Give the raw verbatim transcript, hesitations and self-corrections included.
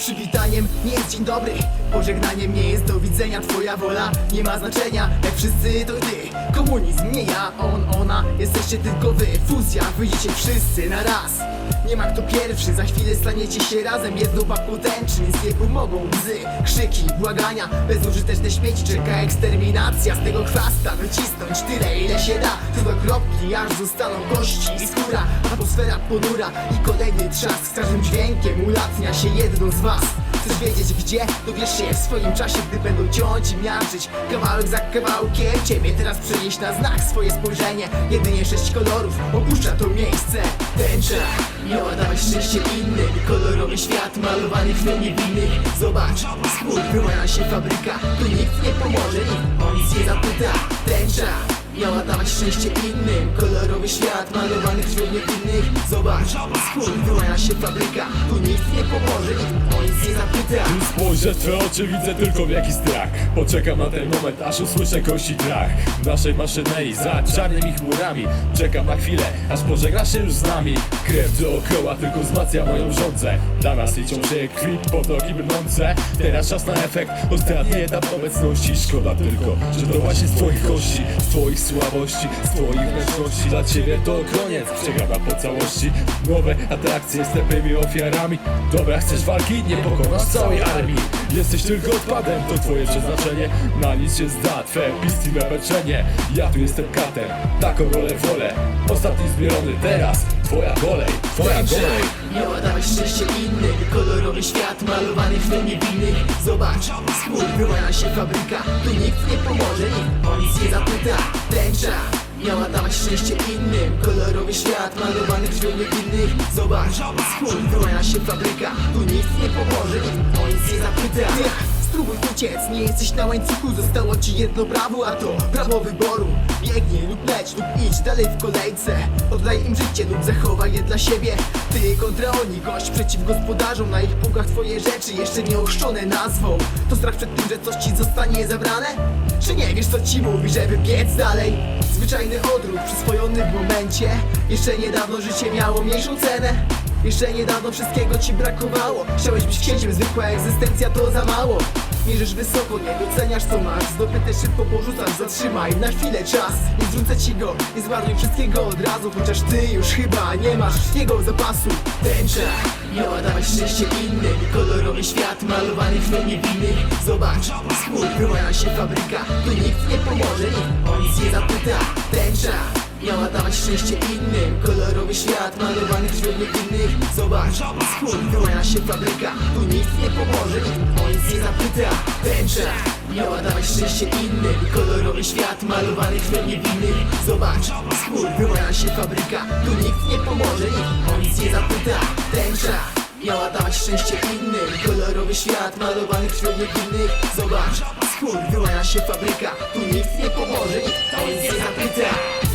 Przywitaniem nie jest dzień dobry, pożegnaniem nie jest do widzenia. Twoja wola nie ma znaczenia, jak wszyscy to ty. Komunizm nie ja, on, ona, jesteście tylko wy. Fuzja, wyjdziecie wszyscy na raz. Nie ma kto pierwszy, za chwilę staniecie się razem jedną paką tęczy, nic nie pomogą łzy, krzyki, błagania. Bezużyteczne śmieci czeka eksterminacja. Z tego chwasta wycisnąć tyle ile się da. To do kropki, aż zostaną kości i skóra. Atmosfera ponura i kolejny trzask. Z każdym dźwiękiem ulatnia się jedną z was. Chcesz wiedzieć gdzie? Dowiesz się w swoim czasie, gdy będą ciąć i miażdżyć kawałek za kawałkiem. Ciebie teraz przenieść na znak swoje spojrzenie. Jedynie sześć kolorów opuszcza to miejsce. Tęcza miała dawać szczęście innym. Kolorowy świat malowany krwią niewinnych. Zobacz, spór, wyłania się fabryka. Tu nikt nie pomoże, nikt o nic nie zapyta. Tęcza miała dawać szczęście innym. Kolorowy świat malowany krwią niewinnych. Zobacz, spór, wyłania się fabryka. Tu nikt nie pomoże, nikt o nic nie zapyta. Spojrzę w twoje oczy, widzę tylko wielki strach. Poczekam na ten moment, aż usłyszę kości trach. W naszej maszynei, za czarnymi chmurami. Czekam na chwilę, aż pożegnasz się już z nami. Krew dookoła tylko wzmacnia moją żądzę. Dla nas liczą się krwi, potoki brnące. Teraz czas na efekt, ostatni etap obecności. Szkoda tylko, że to właśnie z twoich kości, z twoich słabości, z twoich wnętrzności. Dla ciebie to koniec, przegrana po całości. Nowe atrakcje z tępymi ofiarami. Dobra, chcesz walki? Nie pokonasz całej armii. Jesteś tylko odpadem, to twoje przeznaczenie. Na nic się zda, twe pisti meweczenie. Ja tu jestem katem, taką rolę wolę. Ostatni zbierony, teraz twoja kolej, twoja kolej. Miała dawać szczęście innym. Kolorowy świat malowany krwią niewinnych. Zobacz, spór, wyłania się fabryka. Tu nikt nie pomoże, nikt o nic nie zapyta. Tęcza miała dawać szczęście innym. Kolorowy świat malowany krwią niewinnych. Zobacz, spór, wyłania się fabryka. Tu nikt nie pomoże, nikt o nic nie zapyta. Spróbuj uciec, nie jesteś na łańcuchu. Zostało ci jedno prawo, a to prawo wyboru. Biegnij lub leć lub idź dalej w kolejce. Oddaj im życie lub zachowaj je dla siebie. Ty kontra oni, gość przeciw gospodarzom. Na ich półkach twoje rzeczy jeszcze nie ochrzczone nazwą. To strach przed tym, że coś ci zostanie zabrane? Czy nie wiesz co ci mówi, żeby biec dalej? Zwyczajny odruch przyswojony w momencie. Jeszcze niedawno życie miało mniejszą cenę. Jeszcze niedawno wszystkiego ci brakowało. Chciałeś być księciem, zwykła egzystencja to za mało. Mierzysz wysoko, nie doceniasz co masz. Zdobyte szybko porzucasz, zatrzymaj na chwilę czas. Nie zrzucę ci go, nie zmarnuj wszystkiego od razu. Chociaż ty już chyba nie masz jego zapasu. Tęcza miała dawać szczęście innym. Kolorowy świat malowany krwią niewinnych. Zobacz, spór, wyłania się fabryka. Tu nikt nie pomoże, nikt o nic nie zapyta. Tęcza miała dawać szczęście innym. Kolorowy świat malowany krwią niewinnych. Zobacz, spór, wyłania się fabryka. Tu nikt nie pomoże, nikt o nic nie zapyta. Tęcza miała dawać szczęście innym. Kolorowy świat malowany krwią niewinnych. Zobacz, spór, wyłania się fabryka. Tu nikt nie pomoże, nikt o nic nie zapyta. Tęcza miała dawać szczęście innym. Kolorowy świat malowany krwią niewinnych. Zobacz, spór, wyłania się fabryka. Tu nikt nie pomoże, nikt o nic nie zapyta.